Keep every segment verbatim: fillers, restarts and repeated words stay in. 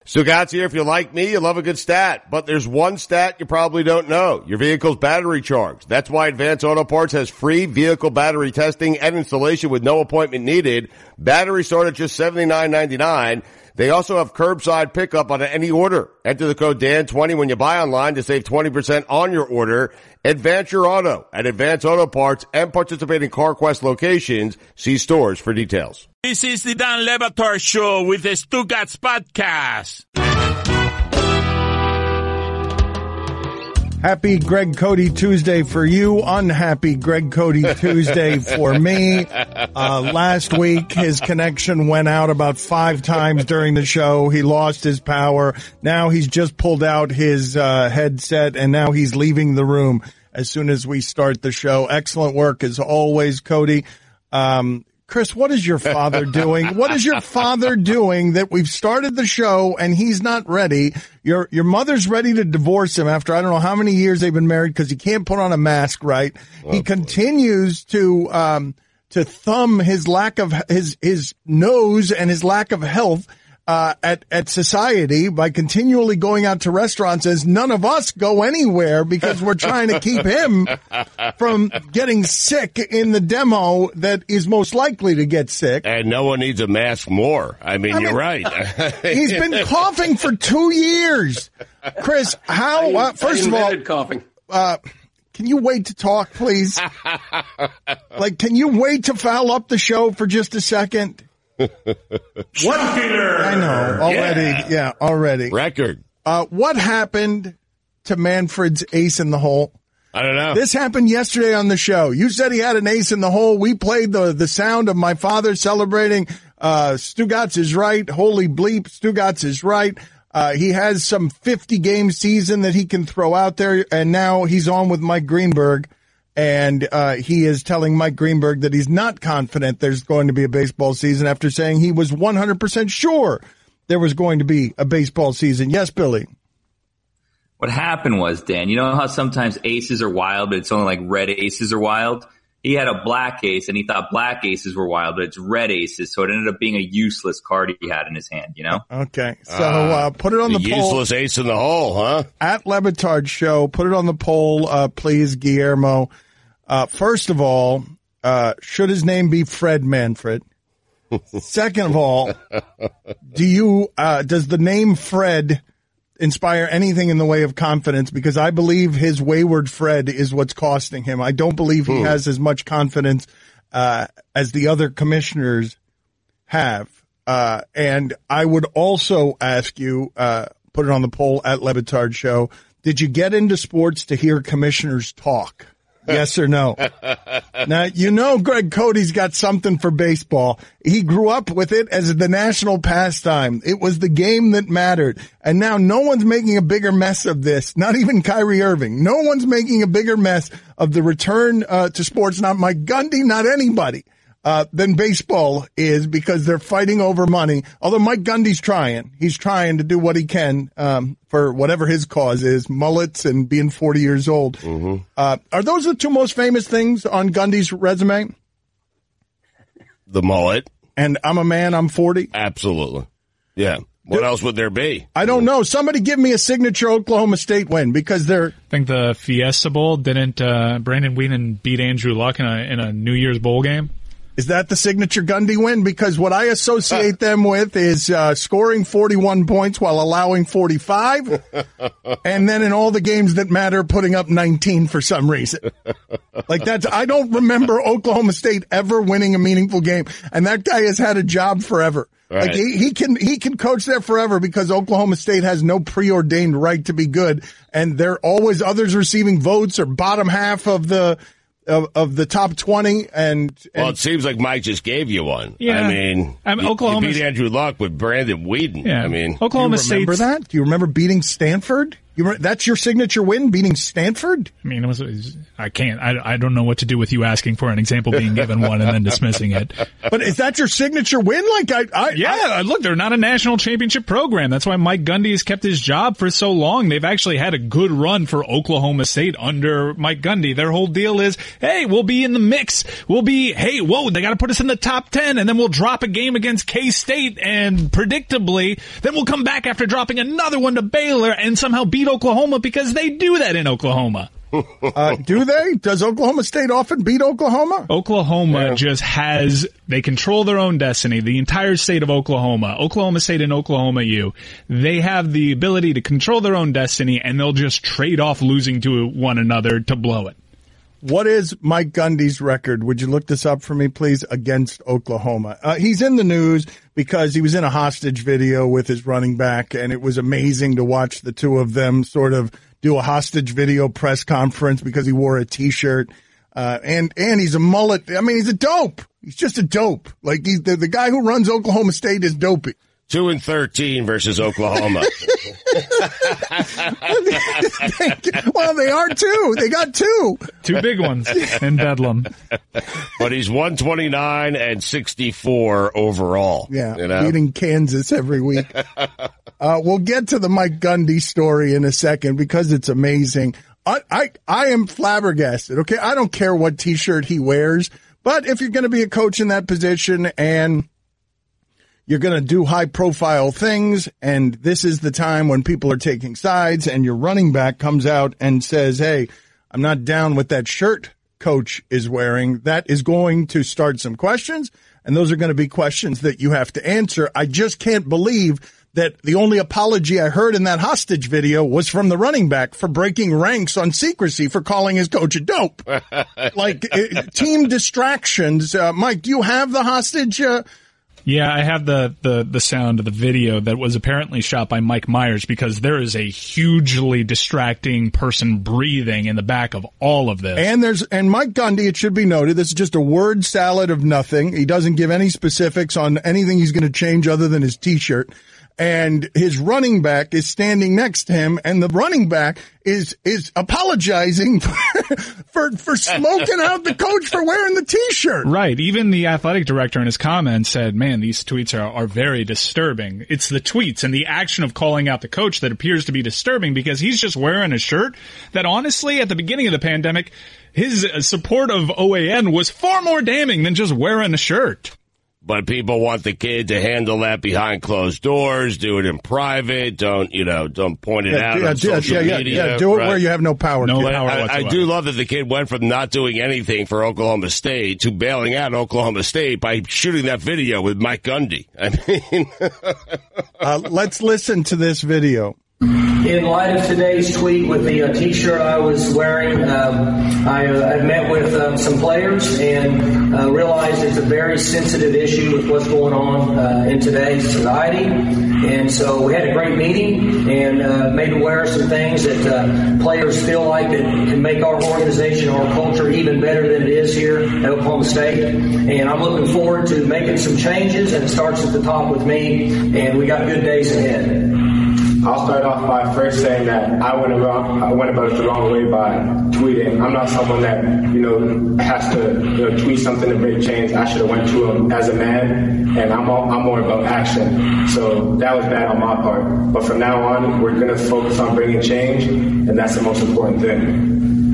Stugotz here. If you like me, you love a good stat. But there's one stat you probably don't know. Your vehicle's battery charge. That's why Advance Auto Parts has free vehicle battery testing and installation with no appointment needed. Batteries start at just seventy-nine ninety-nine. They also have curbside pickup on any order. Enter the code D A N twenty when you buy online to save twenty percent on your order. Advance your auto at Advance Auto Parts and participating CarQuest locations. See stores for details. This is the Dan Le Batard Show with the Stugotz Podcast. Happy Greg Cody Tuesday for you. Unhappy Greg Cody Tuesday for me. Uh, last week, his connection went out about five times during the show. He lost his power. Now he's just pulled out his uh, headset, and now he's leaving the room as soon as we start the show. Excellent work as always, Cody. Um, Chris, what is your father doing? What is your father doing that we've started the show and he's not ready? Your your mother's ready to divorce him after I don't know how many years they've been married because he can't put on a mask right. Oh, he continues to um to thumb his lack of his his nose and his lack of health uh at at society by continually going out to restaurants as none of us go anywhere because we're trying to keep him from getting sick in the demo that is most likely to get sick. And no one needs a mask more. I mean, I you're mean, right. He's been coughing for two years. Chris, how, uh, first of all, coughing. Uh, can you wait to talk, please? Like, can you wait to foul up the show for just a second? What? I know already. Yeah, yeah already. Record. Uh, what happened to Manfred's ace in the hole? I don't know. This happened yesterday on the show. You said he had an ace in the hole. We played the, the sound of my father celebrating. Uh, Stugotz is right. Holy bleep. Stugotz is right. Uh, he has some fifty game season that he can throw out there. And now he's on with Mike Greenberg. And uh he is telling Mike Greenberg that he's not confident there's going to be a baseball season after saying he was one hundred percent sure there was going to be a baseball season. Yes, Billy. What happened was, Dan, you know how sometimes aces are wild, but it's only like red aces are wild? He had a black ace, and he thought black aces were wild, but it's red aces, so it ended up being a useless card he had in his hand, you know? Okay, so uh, put it on the, the poll. Useless ace in the hole, huh? At Le Batard Show, put it on the poll, uh, please, Guillermo. Uh, first of all, uh, should his name be Fred Manfred? Second of all, do you, uh, does the name Fred inspire anything in the way of confidence? Because I believe his wayward Fred is what's costing him. I don't believe he hmm. has as much confidence, uh, as the other commissioners have. Uh, and I would also ask you, uh, put it on the poll at Le Batard Show. Did you get into sports to hear commissioners talk? Yes or no? Now, you know Greg Cody's got something for baseball. He grew up with it as the national pastime. It was the game that mattered. And now no one's making a bigger mess of this. Not even Kyrie Irving. No one's making a bigger mess of the return uh, to sports. Not Mike Gundy, not anybody. Uh, than baseball is because they're fighting over money. Although Mike Gundy's trying. He's trying to do what he can, um, for whatever his cause is, mullets and being forty years old. Mm-hmm. Uh, are those the two most famous things on Gundy's resume? The mullet. And I'm a man, I'm forty? Absolutely. Yeah. What else would there be? I don't know. Somebody give me a signature Oklahoma State win because they're. I think the Fiesta Bowl, didn't, uh, Brandon Whedon beat Andrew Luck in a, in a New Year's Bowl game? Is that the signature Gundy win? Because what I associate them with is uh, scoring forty-one points while allowing forty-five, and then in all the games that matter, putting up nineteen for some reason. Like that's, I don't remember Oklahoma State ever winning a meaningful game, and that guy has had a job forever. Right. Like he, he can he can coach there forever because Oklahoma State has no preordained right to be good, and they're always others receiving votes or bottom half of the. Of, of the top twenty, and, and well, it seems like Mike just gave you one. Yeah, I mean, I mean you, Oklahoma you beat Andrew Luck with Brandon Whedon. Yeah. I mean, Oklahoma State. Remember State's, that? Do you remember beating Stanford? You, that's your signature win, beating Stanford? I mean, it was, it was I can't, I, I don't know what to do with you asking for an example, being given one and then dismissing it. But is that your signature win? Like, I, I Yeah, I, look, they're not a national championship program. That's why Mike Gundy has kept his job for so long. They've actually had a good run for Oklahoma State under Mike Gundy. Their whole deal is, hey, we'll be in the mix. We'll be, hey, whoa, they got to put us in the top ten, and then we'll drop a game against K-State, and predictably, then we'll come back after dropping another one to Baylor and somehow beat Oklahoma, because they do that in Oklahoma. uh, do they? Does Oklahoma State often beat Oklahoma? Oklahoma Yeah. just has, they control their own destiny. The entire state of Oklahoma, Oklahoma State and Oklahoma U, they have the ability to control their own destiny, and they'll just trade off losing to one another to blow it. What is Mike Gundy's record? Would you look this up for me, please, against Oklahoma? Uh, he's in the news because he was in a hostage video with his running back, and it was amazing to watch the two of them sort of do a hostage video press conference because he wore a T-shirt. Uh, and, and he's a mullet. I mean, he's a dope. He's just a dope. Like, he's the, the guy who runs Oklahoma State is dopey. Two and thirteen versus Oklahoma. Well, they are too. They got two. Two big ones in Bedlam. But he's one twenty-nine and sixty-four overall. Yeah, you know? beating Kansas every week. uh, we'll get to the Mike Gundy story in a second because it's amazing. I, I, I am flabbergasted. Okay, I don't care what T-shirt he wears, but if you're going to be a coach in that position and you're going to do high-profile things, and this is the time when people are taking sides, and your running back comes out and says, hey, I'm not down with that shirt coach is wearing, that is going to start some questions, and those are going to be questions that you have to answer. I just can't believe that the only apology I heard in that hostage video was from the running back for breaking ranks on secrecy for calling his coach a dope. Like, uh, team distractions. Uh, Mike, do you have the hostage uh Yeah, I have the, the, the sound of the video that was apparently shot by Mike Myers, because there is a hugely distracting person breathing in the back of all of this. And there's, and Mike Gundy, it should be noted, this is just a word salad of nothing. He doesn't give any specifics on anything he's going to change other than his T-shirt. And his running back is standing next to him, and the running back is, is apologizing for, for, for smoking out the coach for wearing the T-shirt. Right. Even the athletic director in his comments said, man, these tweets are, are very disturbing. It's the tweets and the action of calling out the coach that appears to be disturbing, because he's just wearing a shirt that, honestly, at the beginning of the pandemic, his support of O A N was far more damning than just wearing a shirt. But people want the kid to handle that behind closed doors, do it in private, don't, you know, don't point it Yeah, out yeah, on yeah, social yeah, yeah, media. yeah, do it right? where you have no power. No kid. power I, I whatsoever. do love that the kid went from not doing anything for Oklahoma State to bailing out Oklahoma State by shooting that video with Mike Gundy. I mean, Uh, let's listen to this video. In light of today's tweet with the uh, T-shirt I was wearing, um, I uh, have met with um, some players and uh, realized it's a very sensitive issue with what's going on uh, in today's society. And so we had a great meeting and uh, made aware of some things that uh, players feel like that can make our organization, our culture even better than it is here at Oklahoma State. And I'm looking forward to making some changes, and it starts at the top with me, and we got good days ahead. I'll start off by first saying that I went around, I went about it the wrong way by tweeting. I'm not someone that, you know, has to, you know, tweet something to bring change. I should have went to him as a man, and I'm all, I'm more about action. So that was bad on my part. But from now on, we're going to focus on bringing change, and that's the most important thing.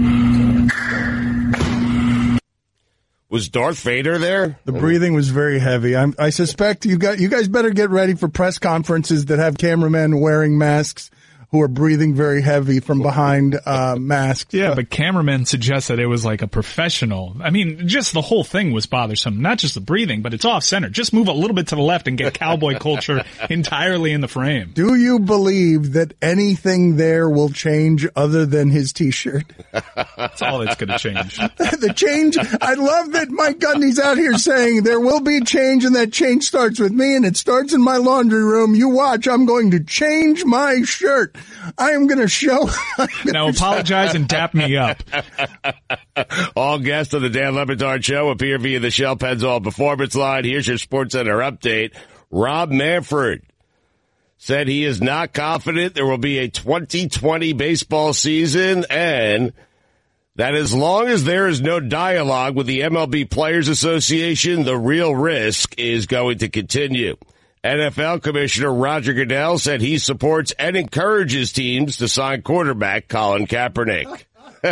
was Darth Vader there? The breathing was very heavy. I'm, I suspect you got you guys better get ready for press conferences that have cameramen wearing masks who are breathing very heavy from behind uh, masks. Yeah, but cameramen suggest that it was like a professional. I mean, just the whole thing was bothersome. Not just the breathing, but it's off center. Just move a little bit to the left and get cowboy culture entirely in the frame. Do you believe that anything there will change other than his T-shirt? That's all that's going to change. The change, I love that Mike Gundy's out here saying there will be change, and that change starts with me, and it starts in my laundry room. You watch, I'm going to change my shirt. I am going to show. Now apologize and dap me up. All guests on the Dan Le Batard Show appear via the Shell Pennzoil Performance Line. Here's your SportsCenter update. Rob Manfred said he is not confident there will be a twenty twenty baseball season, and that as long as there is no dialogue with the M L B Players Association, the real risk is going to continue. N F L Commissioner Roger Goodell said he supports and encourages teams to sign quarterback Colin Kaepernick.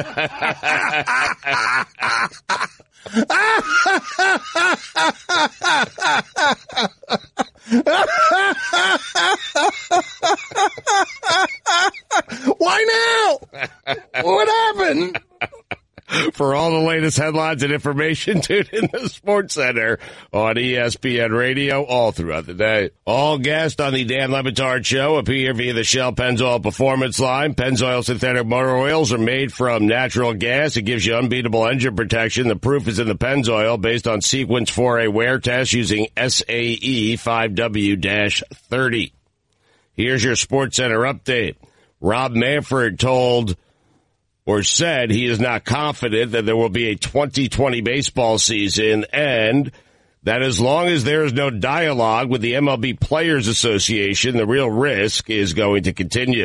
Why now? What happened? For all the latest headlines and information, tune in to Sports Center on E S P N Radio all throughout the day. All guests on the Dan Le Batard Show appear via the Shell Pennzoil Performance Line. Pennzoil synthetic motor oils are made from natural gas. It gives you unbeatable engine protection. The proof is in the Pennzoil, based on Sequence four A wear test using S A E five W thirty. Here's your Sports Center update. Rob Manfred told or said he is not confident that there will be a twenty twenty baseball season, and that as long as there is no dialogue with the M L B Players Association, the real risk is going to continue.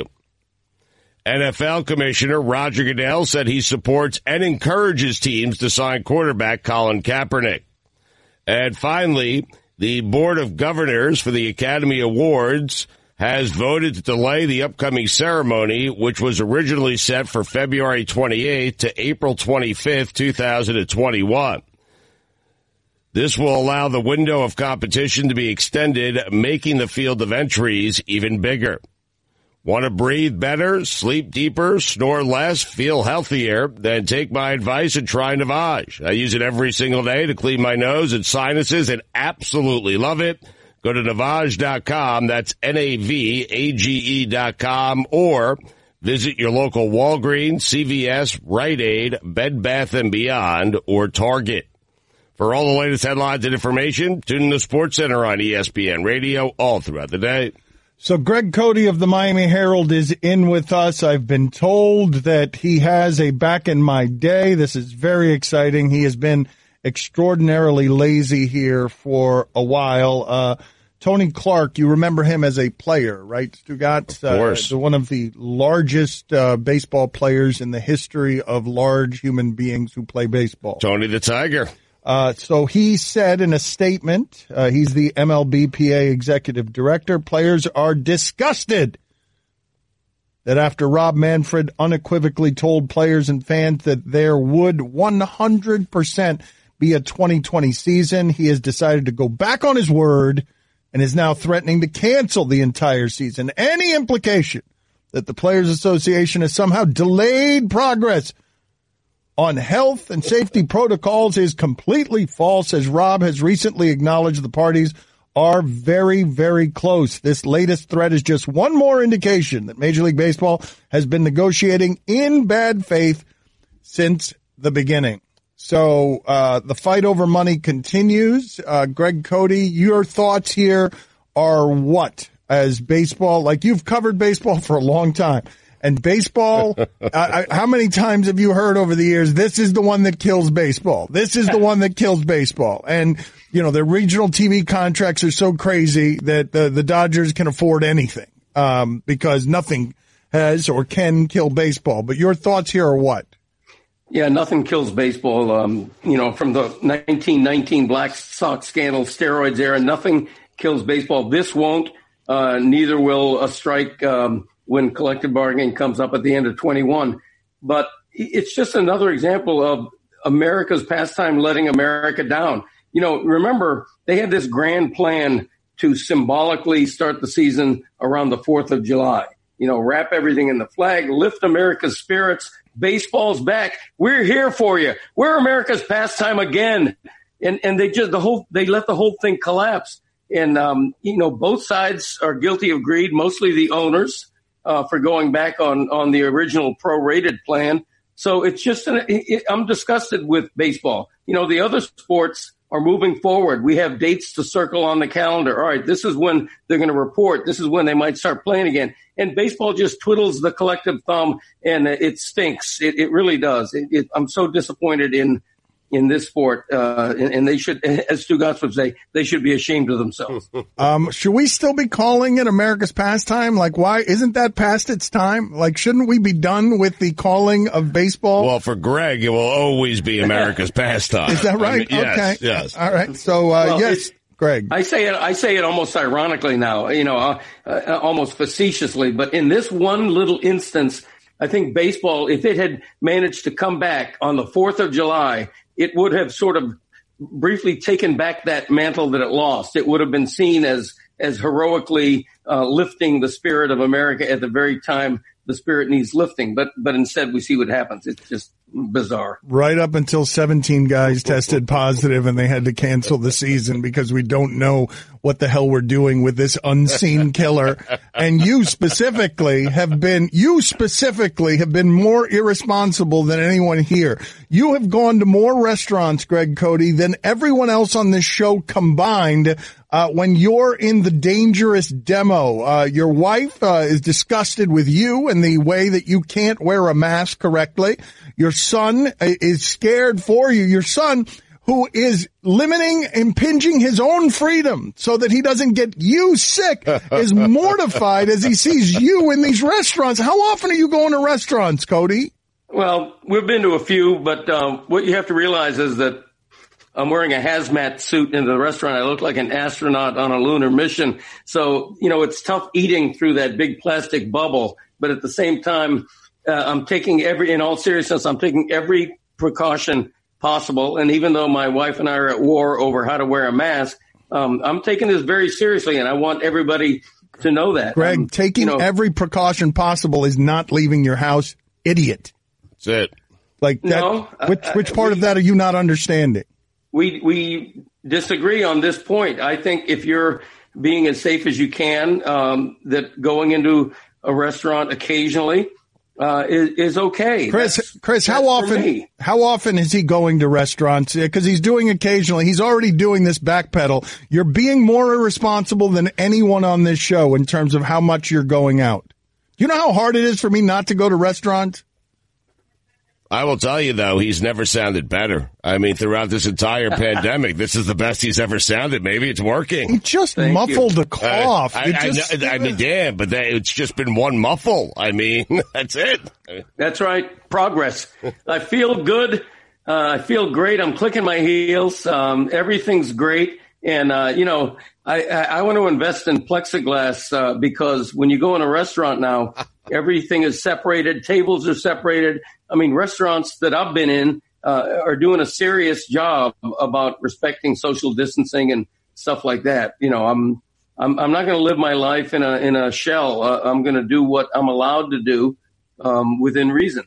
N F L Commissioner Roger Goodell said he supports and encourages teams to sign quarterback Colin Kaepernick. And finally, the Board of Governors for the Academy Awards has voted to delay the upcoming ceremony, which was originally set for February twenty-eighth to April twenty-fifth, two thousand twenty-one. This will allow the window of competition to be extended, making the field of entries even bigger. Want to breathe better, sleep deeper, snore less, feel healthier? Then take my advice and try Navage. I use it every single day to clean my nose and sinuses and absolutely love it. Go to Navage dot com, that's N A V A G E dot com, or visit your local Walgreens, C V S, Rite Aid, Bed Bath and Beyond, or Target. For all the latest headlines and information, tune in to Sports Center on E S P N Radio all throughout the day. So Greg Cody of the Miami Herald is in with us. I've been told that he has a back in my day. This is very exciting. He has been extraordinarily lazy here for a while. Uh, Tony Clark, you remember him as a player, right, Stugat? Of course. Uh, one of the largest uh, baseball players in the history of large human beings who play baseball. Tony the Tiger. Uh, so he said in a statement, uh, he's the M L B P A executive director, players are disgusted that after Rob Manfred unequivocally told players and fans that there would one hundred percent be a twenty twenty season, he has decided to go back on his word and is now threatening to cancel the entire season. Any implication that the Players Association has somehow delayed progress on health and safety protocols is completely false, as Rob has recently acknowledged the parties are very, very close. This latest threat is just one more indication that Major League Baseball has been negotiating in bad faith since the beginning. So uh the fight over money continues. Uh Greg Cody, your thoughts here are what? As baseball, like you've covered baseball for a long time. And baseball, I, I, how many times have you heard over the years, this is the one that kills baseball. This is the one that kills baseball. And, you know, their regional T V contracts are so crazy that the, the Dodgers can afford anything um because nothing has or can kill baseball. But your thoughts here are what? Yeah, nothing kills baseball. Um, you know, from the nineteen nineteen Black Sox scandal, steroids era, nothing kills baseball. This won't. Uh, neither will a strike um, when collective bargaining comes up at the end of twenty-one. But it's just another example of America's pastime letting America down. You know, remember, they had this grand plan to symbolically start the season around the fourth of July. You know, wrap everything in the flag, lift America's spirits. Baseball's back. We're here for you. We're America's pastime again. And and they just the whole they let the whole thing collapse. And um, you know, both sides are guilty of greed, mostly the owners uh, for going back on on the original prorated plan. So it's just an, it, it, I'm disgusted with baseball. You know, the other sports are moving forward. We have dates to circle on the calendar. All right, this is when they're going to report. This is when they might start playing again. And baseball just twiddles the collective thumb, and it stinks. It, it really does. It, it, I'm so disappointed in in this sport, uh, and, and they should, as Stu Gatz would say, they should be ashamed of themselves. Um, should we still be calling it America's pastime? Like, why isn't that past its time? Like, shouldn't we be done with the calling of baseball? Well, for Greg, it will always be America's pastime. Is that right? I mean, yes, okay. Yes. All right. So, uh, Well, yes, Greg. I say it, I say it almost ironically now, you know, uh, uh, almost facetiously, but in this one little instance, I think baseball, if it had managed to come back on the fourth of July, it would have sort of briefly taken back that mantle that it lost. It would have been seen as, as heroically uh, lifting the spirit of America at the very time the spirit needs lifting. But, but instead we see what happens. It's just bizarre. Right up until seventeen guys tested positive and they had to cancel the season because we don't know what the hell we're doing with this unseen killer. And you specifically have been, you specifically have been more irresponsible than anyone here. You have gone to more restaurants, Greg Cody, than everyone else on this show combined. Uh, when you're in the dangerous demo, uh, your wife, uh, is disgusted with you and the way that you can't wear a mask correctly. Your son is scared for you. Your son, who is limiting, impinging his own freedom so that he doesn't get you sick, is mortified as he sees you in these restaurants. How often are you going to restaurants, Cody? Well, we've been to a few, but uh, what you have to realize is that I'm wearing a hazmat suit into the restaurant. I look like an astronaut on a lunar mission. So, you know, it's tough eating through that big plastic bubble. But at the same time, uh, I'm taking every, in all seriousness, I'm taking every precaution possible. And even though my wife and I are at war over how to wear a mask, um, I'm taking this very seriously. And I want everybody to know that. Greg, um, taking you know, every precaution possible is not leaving your house. Idiot. That's it. Like that, No, which, which part we, of that are you not understanding? We, we disagree on this point. I think if you're being as safe as you can, um, that going into a restaurant occasionally, uh, is, is okay. Chris, That's, Chris, that's how often, me. how often is he going to restaurants? Because he's doing occasionally. He's already doing this backpedal. You're being more irresponsible than anyone on this show in terms of how much you're going out. Do you know how hard it is for me not to go to restaurants? I will tell you, though, he's never sounded better. I mean, throughout this entire pandemic, this is the best he's ever sounded. Maybe it's working. He just Thank muffled you. a cough. Uh, I, It I, just- I, I mean, yeah, but that, it's just been one muffle. I mean, that's it. That's right. Progress. I feel good. Uh, I feel great. I'm clicking my heels. Um, everything's great. And, uh, you know, I, I, I want to invest in plexiglass, uh, because when you go in a restaurant now, everything is separated. Tables are separated. I mean, restaurants that I've been in, uh, are doing a serious job about respecting social distancing and stuff like that. You know, I'm, I'm, I'm not going to live my life in a, in a shell. Uh, I'm going to do what I'm allowed to do, um, within reason.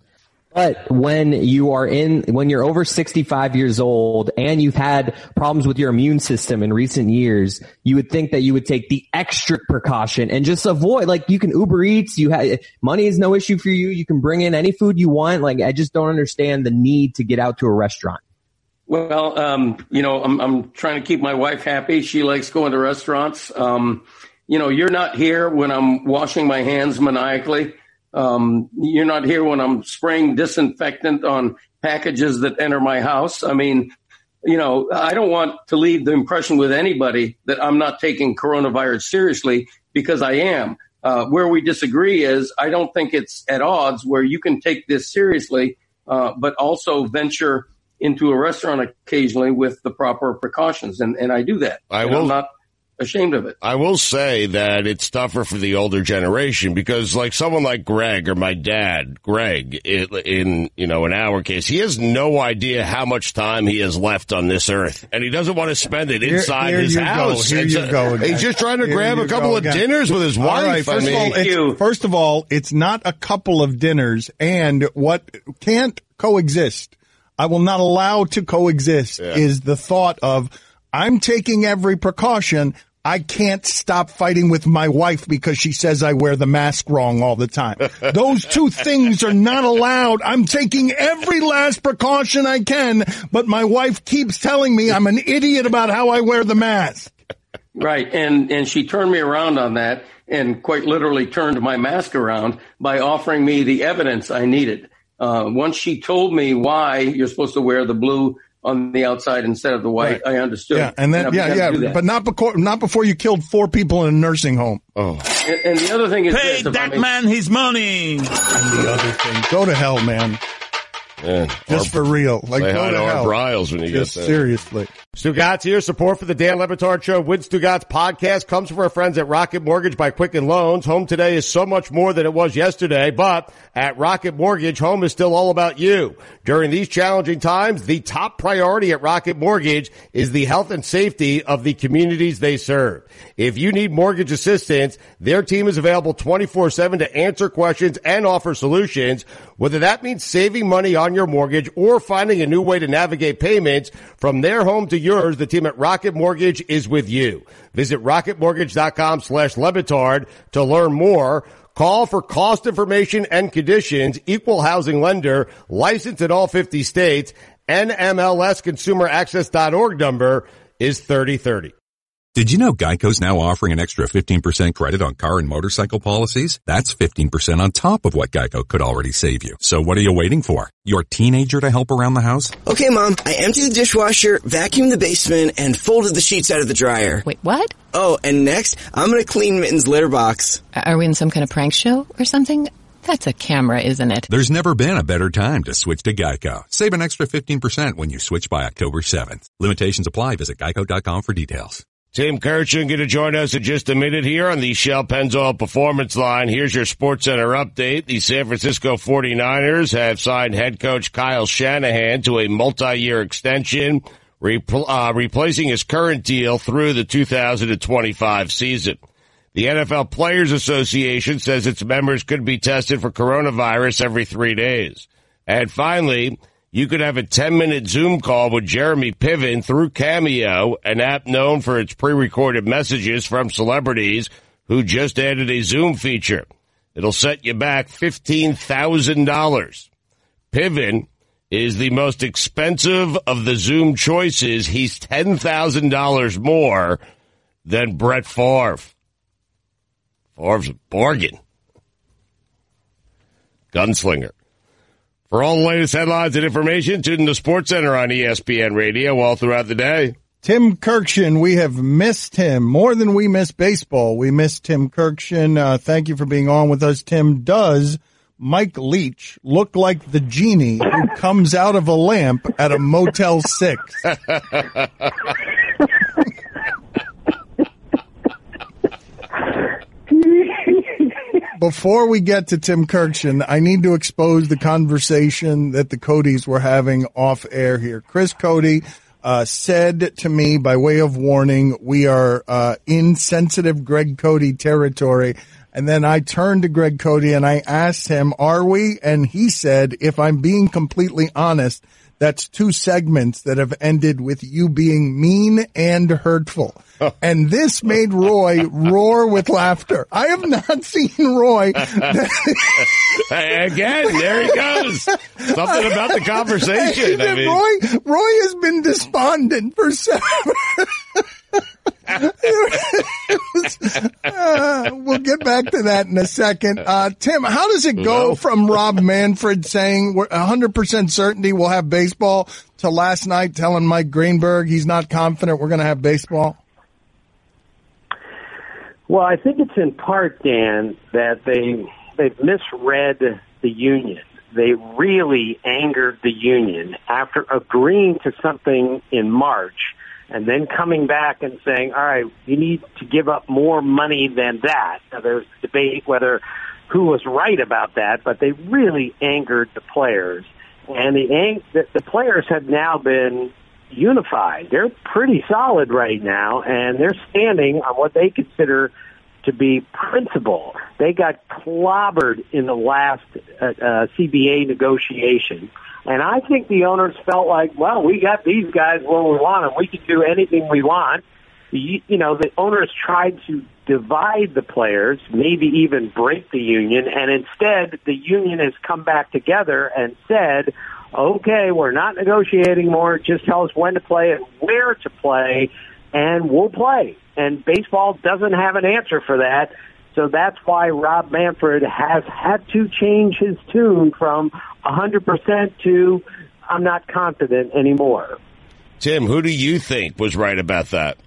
But when you are in, when you're over sixty-five years old and you've had problems with your immune system in recent years, you would think that you would take the extra precaution and just avoid, like you can Uber Eats, you have, money is no issue for you. You can bring in any food you want. Like, I just don't understand the need to get out to a restaurant. Well, um, you know, I'm, I'm trying to keep my wife happy. She likes going to restaurants. Um, you know, you're not here when I'm washing my hands maniacally. Um, you're not here when I'm spraying disinfectant on packages that enter my house. I mean, you know, I don't want to leave the impression with anybody that I'm not taking coronavirus seriously, because I am. Uh, where we disagree is I don't think it's at odds where you can take this seriously, uh, but also venture into a restaurant occasionally with the proper precautions. And, and I do that. I and will. I'm not ashamed of it. I will say that it's tougher for the older generation because, like someone like Greg or my dad, Greg, it, in you know in our case, he has no idea how much time he has left on this earth, and he doesn't want to spend it Here- inside here his you go. house. Here It's you a- go again. He's just trying to Here grab you a couple go of again. dinners with his All wife. right, first I of all, mean, Thank it's, you. first of all, it's not a couple of dinners, and what can't coexist, I will not allow to coexist, Yeah. is the thought of I'm taking every precaution. I can't stop fighting with my wife because she says I wear the mask wrong all the time. Those two things are not allowed. I'm taking every last precaution I can, but my wife keeps telling me I'm an idiot about how I wear the mask. Right. And, and she turned me around on that and quite literally turned my mask around by offering me the evidence I needed. Uh, once she told me why you're supposed to wear the blue on the outside instead of the white, right. I understood. Yeah, and then and yeah, yeah, but not before not before you killed four people in a nursing home. Oh, and, and the other thing is, pay this, that I mean, man his money. And the other thing, go to hell, man. Yeah, Just for real. Like, say go hi to to hell. Art Briles when you Just get there. seriously. Stugatz here. Support for the Dan Le Batard Show with Stugatz podcast comes from our friends at Rocket Mortgage by Quicken Loans. Home today is so much more than it was yesterday, but at Rocket Mortgage, home is still all about you. During these challenging times, the top priority at Rocket Mortgage is the health and safety of the communities they serve. If you need mortgage assistance, their team is available twenty-four seven to answer questions and offer solutions, whether that means saving money on your mortgage or finding a new way to navigate payments. From their home to yours, the team at Rocket Mortgage is with you. Visit rocketmortgage.com slash Lebitard to learn more. Call for cost information and conditions. Equal housing lender, licensed in all fifty states. N M L S consumer access dot org number is thirty thirty. Did you know Geico's now offering an extra fifteen percent credit on car and motorcycle policies? That's fifteen percent on top of what Geico could already save you. So what are you waiting for? Your teenager to help around the house? Okay, Mom, I emptied the dishwasher, vacuumed the basement, and folded the sheets out of the dryer. Wait, what? Oh, and next, I'm gonna clean Mitten's litter box. Are we in some kind of prank show or something? That's a camera, isn't it? There's never been a better time to switch to Geico. Save an extra fifteen percent when you switch by October seventh. Limitations apply. Visit geico dot com for details. Tim Kirchin going to join us in just a minute here on the Shell Pennzoil Performance Line. Here's your SportsCenter update. The San Francisco forty-niners have signed head coach Kyle Shanahan to a multi-year extension, repl- uh, replacing his current deal through the two thousand twenty-five season. The N F L Players Association says its members could be tested for coronavirus every three days. And finally, you could have a ten-minute Zoom call with Jeremy Piven through Cameo, an app known for its pre-recorded messages from celebrities who just added a Zoom feature. It'll set you back fifteen thousand dollars. Piven is the most expensive of the Zoom choices. He's ten thousand dollars more than Brett Favre. Favre's a bargain. Gunslinger. For all the latest headlines and information, tune in to SportsCenter on E S P N Radio all throughout the day. Tim Kirkshin, we have missed him more than we miss baseball. We miss Tim Kirkshin. Uh, thank you for being on with us, Tim. Does Mike Leach look like the genie who comes out of a lamp at a Motel six? Before we get to Tim Kirkshin, I need to expose the conversation that the Codys were having off air here. Chris Cody uh, said to me by way of warning, we are uh, in sensitive Greg Cody territory. And then I turned to Greg Cody and I asked him, are we? And he said, if I'm being completely honest, that's two segments that have ended with you being mean and hurtful. And this made Roy roar with laughter. I have not seen Roy. Again, there he goes. Something about the conversation. I mean. Roy, Roy has been despondent for several. It was, uh, we'll get back to that in a second. Uh, Tim, how does it go from Rob Manfred saying we're one hundred percent certainty we'll have baseball to last night telling Mike Greenberg he's not confident we're going to have baseball? Well, I think it's in part, Dan, that they, they've misread the union. They really angered the union after agreeing to something in March and then coming back and saying, all right, you need to give up more money than that. Now, there's debate whether who was right about that, but they really angered the players. And the, ang- the, the players have now been unified. They're pretty solid right now, and they're standing on what they consider to be principle. They got clobbered in the last uh, uh, C B A negotiation. And I think the owners felt like, well, we got these guys where we want them. We can do anything we want. You, you know, the owners tried to divide the players, maybe even break the union, and instead the union has come back together and said, okay, we're not negotiating more. Just tell us when to play and where to play, and we'll play. And baseball doesn't have an answer for that. So that's why Rob Manfred has had to change his tune from, one hundred percent to I'm not confident anymore. Tim, who do you think was right about that?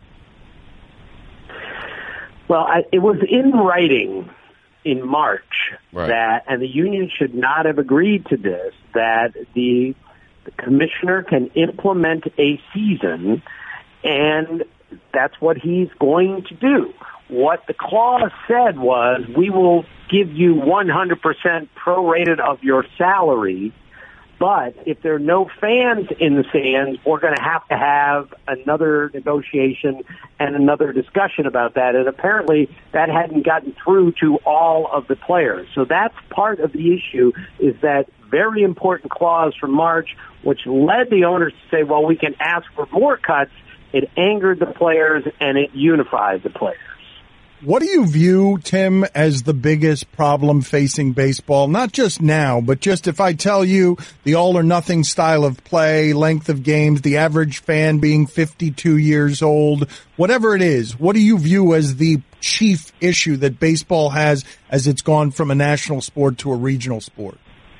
Well, I, it was in writing in March right. that, and the union should not have agreed to this, that the, the commissioner can implement a season, and that's what he's going to do. What the clause said was, we will give you one hundred percent prorated of your salary, but if there are no fans in the stands, we're going to have to have another negotiation and another discussion about that. And apparently that hadn't gotten through to all of the players. So that's part of the issue, is that very important clause from March, which led the owners to say, well, we can ask for more cuts. It angered the players and it unified the players. What do you view, Tim, as the biggest problem facing baseball? Not just now, but just if I tell you the all or nothing style of play, length of games, the average fan being fifty-two years old, whatever it is, what do you view as the chief issue that baseball has as it's gone from a national sport to a regional sport?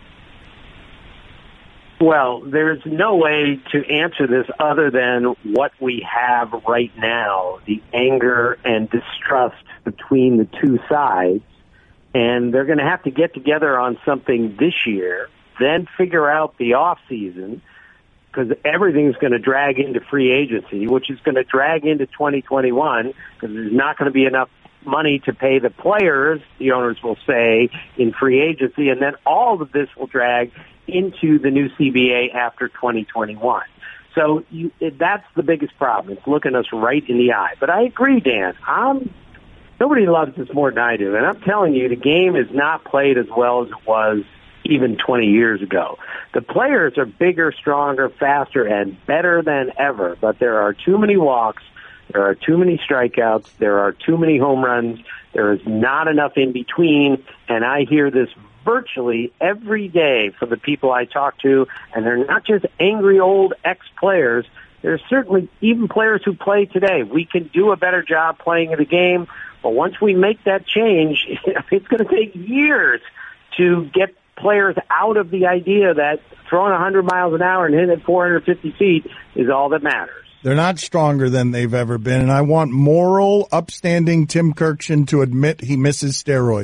Well, there's no way to answer this other than what we have right now, the anger and distrust between the two sides. And they're going to have to get together on something this year, then figure out the off season, because everything's going to drag into free agency, which is going to drag into twenty twenty-one, because there's not going to be enough money to pay the players, the owners will say, in free agency, and then all of this will drag into the new C B A after twenty twenty-one. So you, that's the biggest problem. It's looking us right in the eye. But I agree, Dan. I'm, nobody loves this more than I do. And I'm telling you, the game is not played as well as it was even twenty years ago. The players are bigger, stronger, faster, and better than ever. But there are too many walks. There are too many strikeouts. There are too many home runs. There is not enough in between. And I hear this virtually every day from the people I talk to, and they're not just angry old ex-players. There's certainly even players who play today. We can do a better job playing the game, but once we make that change, it's going to take years to get players out of the idea that throwing one hundred miles an hour and hitting at four hundred fifty feet is all that matters. They're not stronger than they've ever been, and I want moral, upstanding Tim Kurkjian to admit he misses steroids.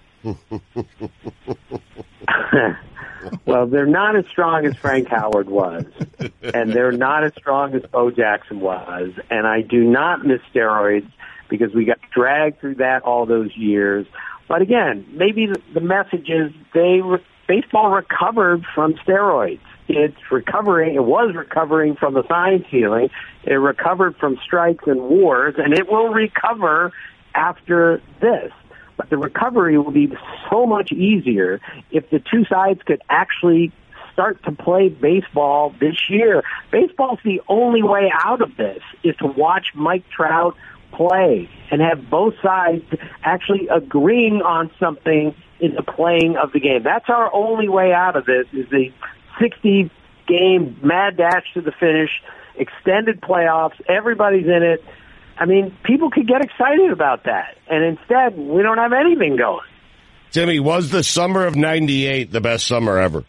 Well, they're not as strong as Frank Howard was, and they're not as strong as Bo Jackson was, and I do not miss steroids because we got dragged through that all those years. But again, maybe the, the message is they re- baseball recovered from steroids. It's recovering. It was recovering from the sign stealing. It recovered from strikes and wars, and it will recover after this. But the recovery will be so much easier if the two sides could actually start to play baseball this year. Baseball's the only way out of this, is to watch Mike Trout play and have both sides actually agreeing on something in the playing of the game. That's our only way out of this, is the sixty-game mad dash to the finish, extended playoffs, everybody's in it. I mean, people could get excited about that, and instead, we don't have anything going. Timmy, was the summer of ninety-eight the best summer ever?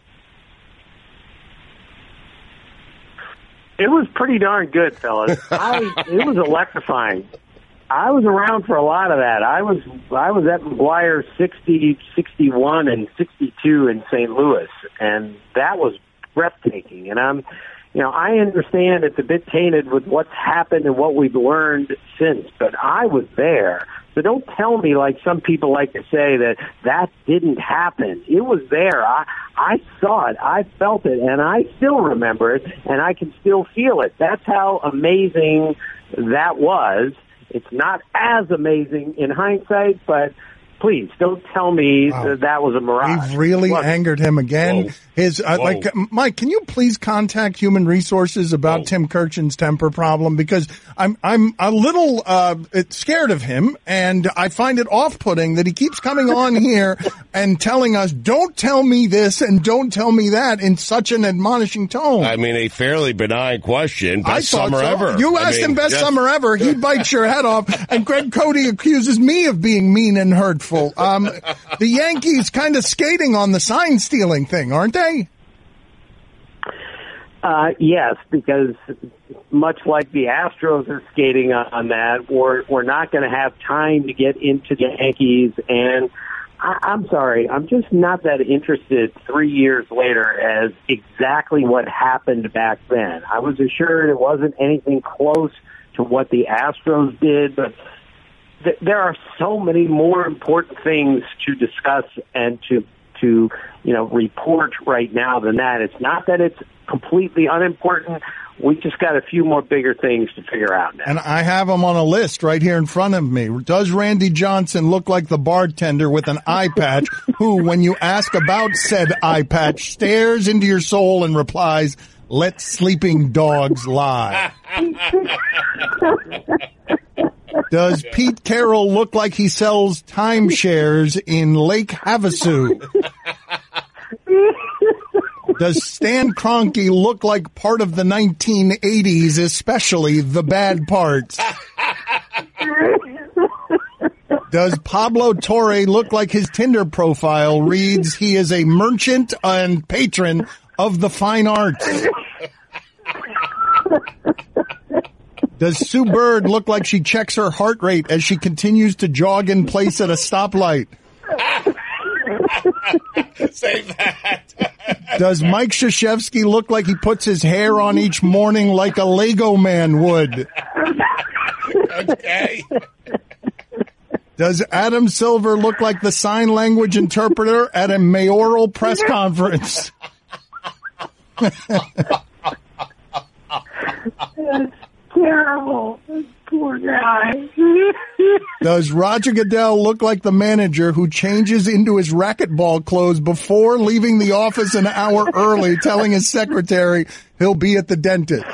It was pretty darn good, fellas. I, it was electrifying. I was around for a lot of that. I was I was at McGuire sixty, sixty-one, and sixty-two in Saint Louis, and that was breathtaking. And I'm, you know, I understand it's a bit tainted with what's happened and what we've learned since, but I was there. So don't tell me, like some people like to say, that that didn't happen. It was there. I I saw it. I felt it, and I still remember it, and I can still feel it. That's how amazing that was. It's not as amazing in hindsight, but please don't tell me wow. that that was a mirage. We've really what? angered him again. Whoa. His uh, like, Mike, can you please contact Human Resources about Whoa. Tim Kurkjian's temper problem? Because I'm I'm a little uh, scared of him, and I find it off-putting that he keeps coming on here and telling us, "Don't tell me this and don't tell me that" in such an admonishing tone. I mean, a fairly benign question. Best I summer so. ever. You asked I mean, him best yes. summer ever. He bites your head off, and Greg Cody accuses me of being mean and hurtful. hurtful. Um, the Yankees kind of skating on the sign stealing thing, aren't they? Uh, yes, because much like the Astros are skating on that, we're, we're not going to have time to get into the Yankees. And I, I'm sorry, I'm just not that interested three years later as exactly what happened back then. I was assured it wasn't anything close to what the Astros did, but th- there are so many more important things to discuss and to to, you know, report right now than that. It's not that it's completely unimportant. We just got a few more bigger things to figure out now. And I have them on a list right here in front of me. Does Randy Johnson look like the bartender with an eye patch who, when you ask about said eye patch, stares into your soul and replies, "Let sleeping dogs lie"? Does Pete Carroll look like he sells timeshares in Lake Havasu? Does Stan Kroenke look like part of the nineteen eighties, especially the bad parts? Does Pablo Torre look like his Tinder profile reads he is a merchant and patron of the fine arts? Does Sue Bird look like she checks her heart rate as she continues to jog in place at a stoplight? Save that. Does Mike Krzyzewski look like he puts his hair on each morning like a Lego man would? Okay. Does Adam Silver look like the sign language interpreter at a mayoral press conference? Terrible. Poor guy. Does Roger Goodell look like the manager who changes into his racquetball clothes before leaving the office an hour early, telling his secretary he'll be at the dentist?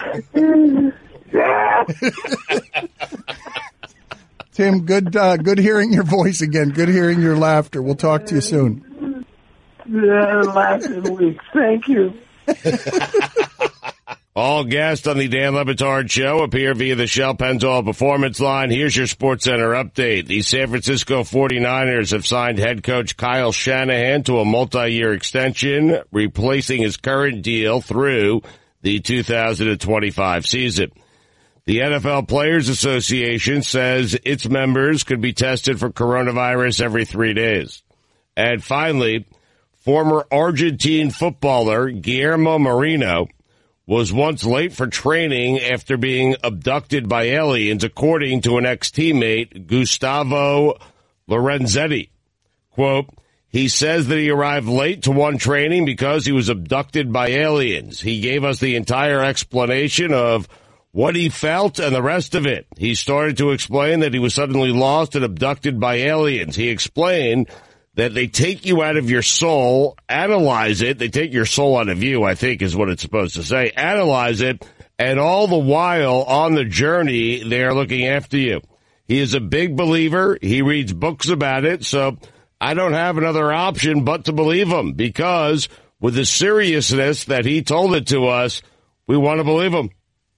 Tim, good uh, good hearing your voice again. Good hearing your laughter. We'll talk to you soon. Yeah, lasted weeks. Thank you. All guests on the Dan Le Batard Show appear via the Shell Pennzoil Performance Line. Here's your SportsCenter update. The San Francisco forty-niners have signed head coach Kyle Shanahan to a multi-year extension, replacing his current deal through the two thousand twenty-five season. The N F L Players Association says its members could be tested for coronavirus every three days. And finally, former Argentine footballer Guillermo Moreno was once late for training after being abducted by aliens, according to an ex-teammate, Gustavo Lorenzetti. Quote, he says that he arrived late to one training because he was abducted by aliens. He gave us the entire explanation of what he felt and the rest of it. He started to explain that he was suddenly lost and abducted by aliens. He explained that they take you out of your soul, analyze it. They take your soul out of you, I think is what it's supposed to say. Analyze it, and all the while on the journey, they are looking after you. He is a big believer. He reads books about it, so I don't have another option but to believe him, because with the seriousness that he told it to us, we want to believe him.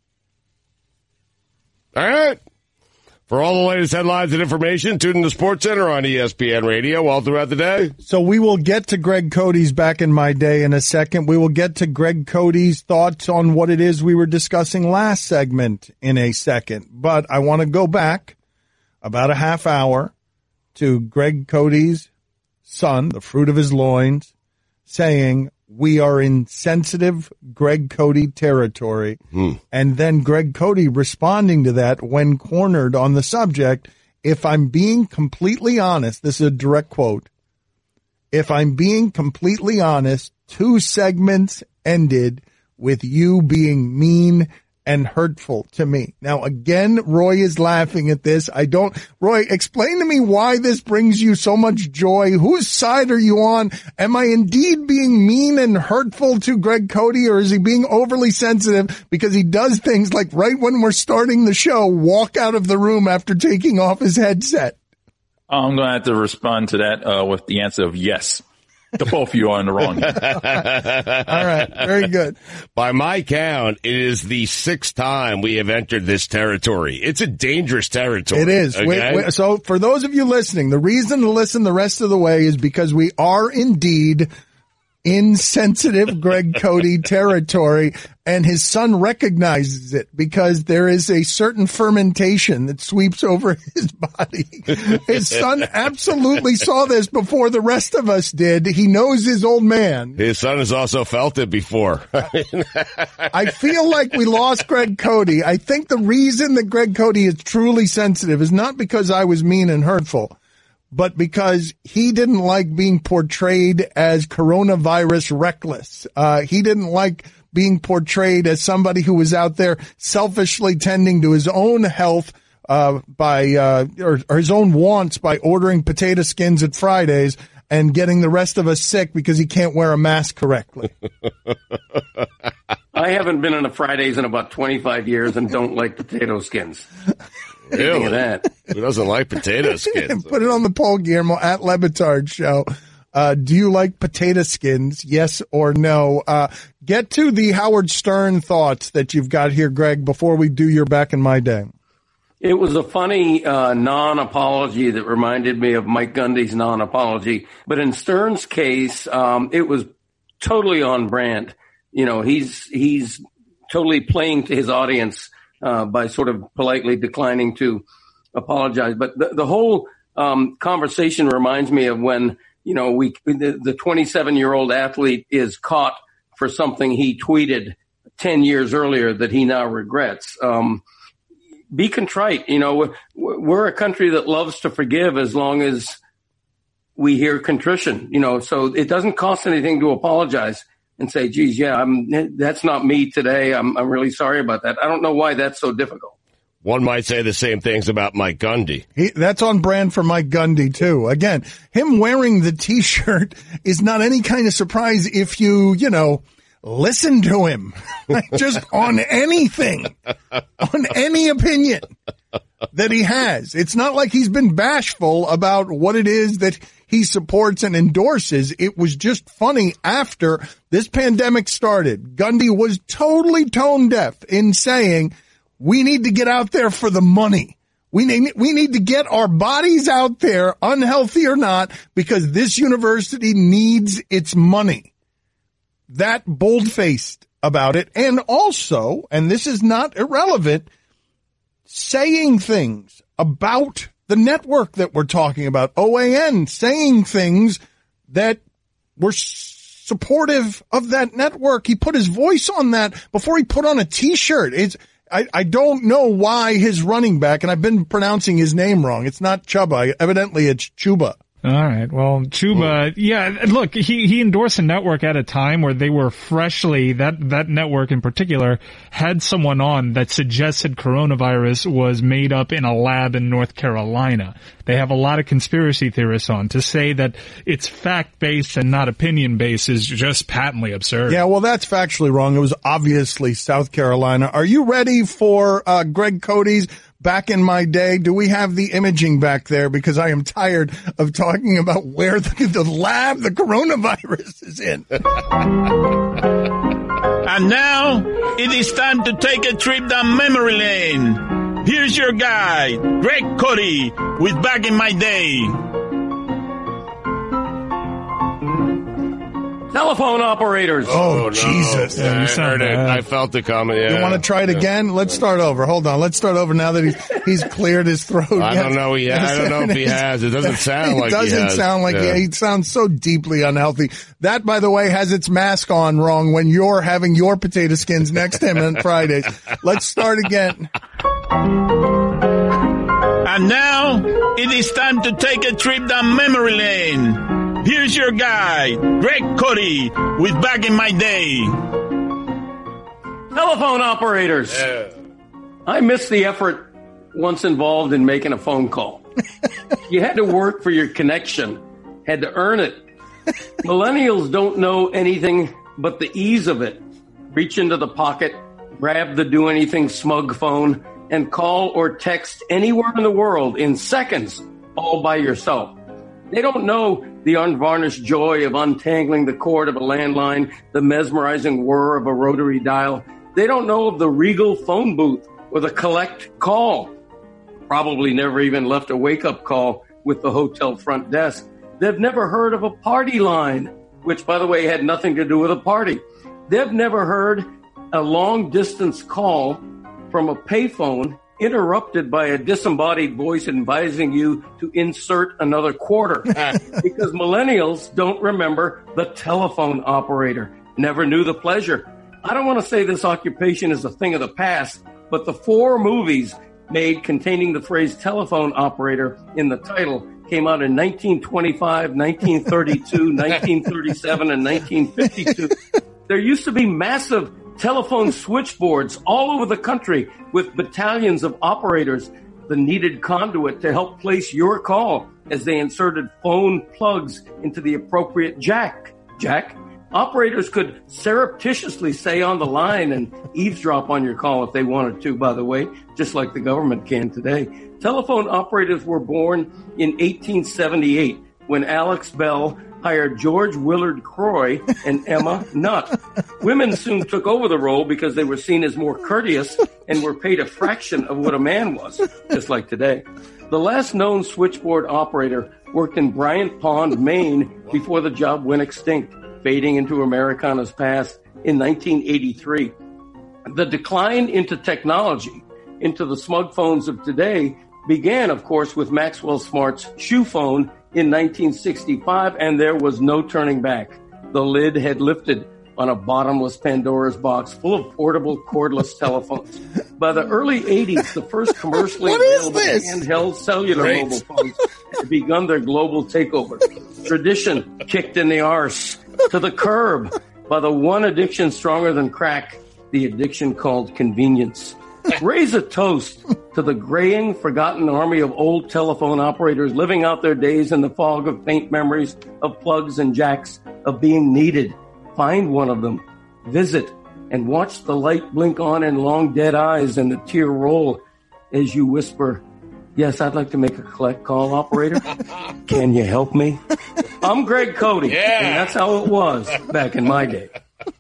All right. For all the latest headlines and information, tune in to SportsCenter on E S P N Radio all throughout the day. So we will get to Greg Cody's Back in My Day in a second. We will get to Greg Cody's thoughts on what it is we were discussing last segment in a second. But I want to go back about a half hour to Greg Cody's son, the fruit of his loins, saying, we are in sensitive Greg Cody territory. Hmm. And then Greg Cody responding to that when cornered on the subject, if I'm being completely honest, this is a direct quote, if I'm being completely honest, two segments ended with you being mean and hurtful to me. Now, again, Roy is laughing at this. I don't, Roy, explain to me why this brings you so much joy. Whose side are you on? Am I indeed being mean and hurtful to Greg Cody, or is he being overly sensitive because he does things like right when we're starting the show, walk out of the room after taking off his headset? I'm going to have to respond to that uh, with the answer of yes. The both of you are in the wrong. All right. Very good. By my count, it is the sixth time we have entered this territory. It's a dangerous territory. It is. Okay? Wait, wait, so for those of you listening, the reason to listen the rest of the way is because we are indeed insensitive Greg Cody territory, and his son recognizes it because there is a certain fermentation that sweeps over his body. His son absolutely saw this before the rest of us did. He knows his old man. His son has also felt it before. I feel like we lost Greg Cody. I think the reason that Greg Cody is truly sensitive is not because I was mean and hurtful, but because he didn't like being portrayed as coronavirus reckless. Uh, he didn't like being portrayed as somebody who was out there selfishly tending to his own health, uh, by, uh, or, or his own wants by ordering potato skins at Fridays and getting the rest of us sick because he can't wear a mask correctly. I haven't been on a Fridays in about twenty-five years and don't like potato skins. Really? Of that. Who doesn't like potato skins? Put it on the poll, Guillermo, at Le Batard Show. Uh, do you like potato skins? Yes or no? Uh, get to the Howard Stern thoughts that you've got here, Greg, before we do your Back in My Day. It was a funny uh, non-apology that reminded me of Mike Gundy's non-apology. But in Stern's case, um, it was totally on brand. You know, he's he's totally playing to his audience uh, by sort of politely declining to apologize. But the, the whole um, conversation reminds me of when, you know, we the twenty-seven-year-old athlete is caught for something he tweeted ten years earlier that he now regrets. Um, be contrite. You know, we're a country that loves to forgive as long as we hear contrition, you know, so it doesn't cost anything to apologize and say, geez, yeah, I'm, that's not me today. I'm, I'm really sorry about that. I don't know why that's so difficult. One might say the same things about Mike Gundy. He, that's on brand for Mike Gundy, too. Again, him wearing the T-shirt is not any kind of surprise if you, you know, listen to him. Just on anything, on any opinion that he has. It's not like he's been bashful about what it is that he supports and endorses. It was just funny after this pandemic started. Gundy was totally tone deaf in saying, we need to get out there for the money. We need, we need to get our bodies out there, unhealthy or not, because this university needs its money. That bold-faced about it. And also, and this is not irrelevant, saying things about the network that we're talking about, O A N, saying things that were supportive of that network. He put his voice on that before he put on a T-shirt. It's, I, I don't know why his running back, and I've been pronouncing his name wrong. It's not Chuba. Evidently, it's Chuba. All right. Well, Chuba, yeah, look, he, he endorsed a network at a time where they were freshly, that, that network in particular had someone on that suggested coronavirus was made up in a lab in North Carolina. They have a lot of conspiracy theorists on. To say that it's fact-based and not opinion-based is just patently absurd. Yeah, well, that's factually wrong. It was obviously South Carolina. Are you ready for uh, Greg Cody's Back in My Day? Do we have the imaging back there? Because I am tired of talking about where the, the lab the coronavirus is in. And now it is time to take a trip down memory lane. Here's your guide, Greg Cody, with Back in My Day. Telephone operators. Oh, Oh, no. Jesus. Yeah, I you sound heard it. bad. I felt it coming. Yeah. You want to try it again? Let's start over. Hold on. Let's start over now that he's he's cleared his throat. I Yes. don't know. He, I don't know if he has. It doesn't sound like it doesn't he has. sound like yeah. he, he sounds so deeply unhealthy. That, by the way, has its mask on wrong when you're having your potato skins next to him on Fridays. Let's start again. And now it is time to take a trip down memory lane. Here's your guide, Greg Cody, with Back in My Day. Telephone operators. Yeah. I miss the effort once involved in making a phone call. You had to work for your connection, had to earn it. Millennials don't know anything but the ease of it. Reach into the pocket, grab the do anything smug phone, and call or text anywhere in the world in seconds, all by yourself. They don't know the unvarnished joy of untangling the cord of a landline, the mesmerizing whir of a rotary dial. They don't know of the regal phone booth or the collect call. Probably never even left a wake-up call with the hotel front desk. They've never heard of a party line, which, by the way, had nothing to do with a party. They've never heard a long-distance call from a payphone interrupted by a disembodied voice advising you to insert another quarter. Because millennials don't remember the telephone operator. Never knew the pleasure. I don't want to say this occupation is a thing of the past, but the four movies made containing the phrase telephone operator in the title came out in nineteen twenty-five, nineteen thirty-two, nineteen thirty-seven, and nineteen fifty-two. There used to be massive telephone switchboards all over the country with battalions of operators, the needed conduit to help place your call as they inserted phone plugs into the appropriate jack. Jack? Operators could surreptitiously stay on the line and eavesdrop on your call if they wanted to, by the way, just like the government can today. Telephone operators were born in eighteen seventy-eight when Alex Bell hired George Willard Croy and Emma Nutt. Women soon took over the role because they were seen as more courteous and were paid a fraction of what a man was, just like today. The last known switchboard operator worked in Bryant Pond, Maine, before the job went extinct, fading into Americana's past in nineteen eighty-three. The decline into technology, into the smug phones of today, began, of course, with Maxwell Smart's shoe phone in nineteen sixty-five, and there was no turning back. The lid had lifted on a bottomless Pandora's box full of portable cordless telephones. By the early eighties, the first commercially available handheld cellular Great. mobile phones had begun their global takeover. Tradition kicked in the arse to the curb by the one addiction stronger than crack, the addiction called convenience. Raise a toast to the graying, forgotten army of old telephone operators living out their days in the fog of faint memories of plugs and jacks, of being needed. Find one of them, visit, and watch the light blink on in long dead eyes and the tear roll as you whisper, "Yes, I'd like to make a collect call, operator. Can you help me?" I'm Greg Cody, Yeah. and that's how it was back in my day.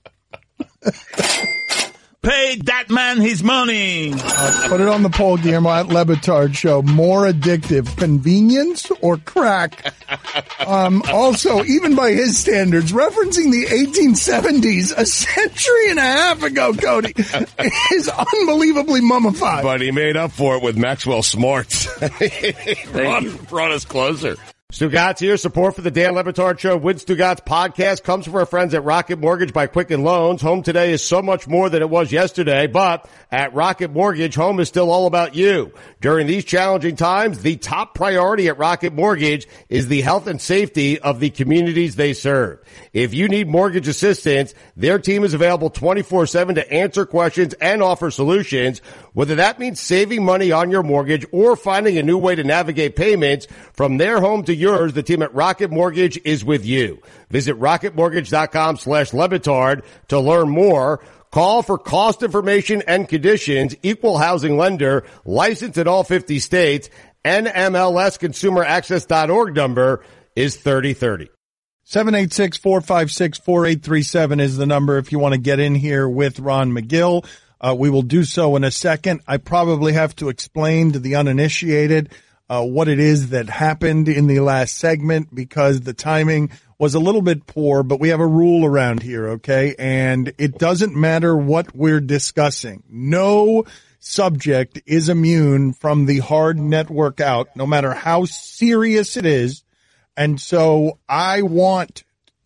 Pay that man his money. Uh, put it on the poll, Guillermo, at Lebitard Show. More addictive, convenience or crack? Um, also, even by his standards, referencing the eighteen seventies, a century and a half ago, Cody, is unbelievably mummified. But he made up for it with Maxwell Smarts. brought, brought us closer. Stugatz here. Support for the Dan Le Batard Show with Stugatz podcast comes from our friends at Rocket Mortgage by Quicken Loans. Home today is so much more than it was yesterday, but at Rocket Mortgage, home is still all about you. During these challenging times, the top priority at Rocket Mortgage is the health and safety of the communities they serve. If you need mortgage assistance, their team is available twenty-four seven to answer questions and offer solutions, whether that means saving money on your mortgage or finding a new way to navigate payments from their home to yours. The team at Rocket Mortgage is with you. Visit rocketmortgage.com slash Lebitard to learn more. Call for cost information and conditions. Equal housing lender, licensed in all fifty states. N M L S consumer access dot org number is thirty thirty. seven eight six, four five six, four eight three seven is the number if you want to get in here with Ron McGill. Uh, we will do so in a second. I probably have to explain to the uninitiated uh, what it is that happened in the last segment because the timing was a little bit poor, but we have a rule around here, okay? And it doesn't matter what we're discussing. No subject is immune from the hard network out, no matter how serious it is. And so I want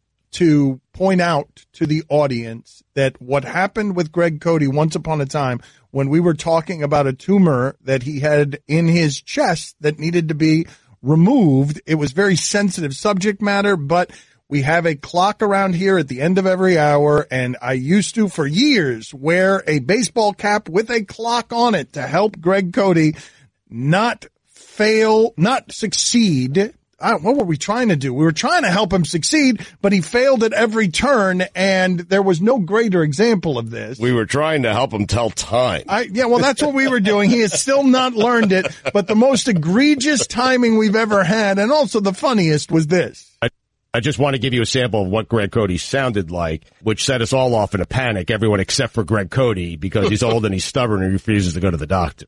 to point out to the audience that what happened with Greg Cody once upon a time when we were talking about a tumor that he had in his chest that needed to be removed, it was very sensitive subject matter, but we have a clock around here at the end of every hour, and I used to, for years, wear a baseball cap with a clock on it to help Greg Cody not fail, not succeed. I don't, what were we trying to do? We were trying to help him succeed, but he failed at every turn, and there was no greater example of this. We were trying to help him tell time. I, yeah, well, that's what we were doing. He has still not learned it, but the most egregious timing we've ever had, and also the funniest, was this. I just want to give you a sample of what Greg Cody sounded like, which set us all off in a panic, everyone except for Greg Cody, because he's old and he's stubborn and he refuses to go to the doctor.